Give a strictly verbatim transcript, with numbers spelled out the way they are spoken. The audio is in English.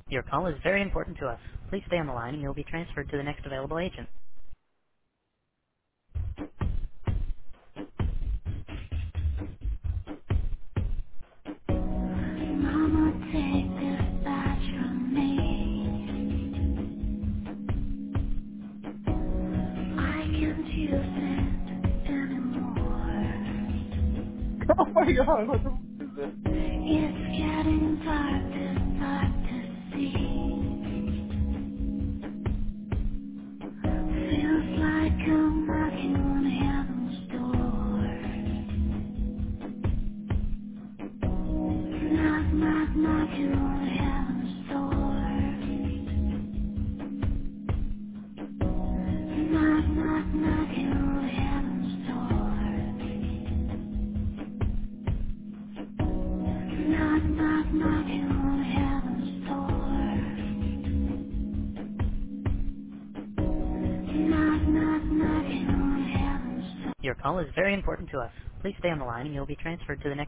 Your call is very important to us. Please stay on the line and you'll be transferred to the next available agent. Mama, take this badge from me. I can't use it anymore. Oh my god, what the f- is this? It's getting dark, too dark to see. Feels like I'm knocking on heaven's door. Knock, knock, knocking on heaven's door. Knock, knock, knocking on heaven's door. Knock, knock, knocking on heaven's door. Knock, knock, knocking on heaven's door. Your call is very important to us. Please stay on the line and you'll be transferred to the next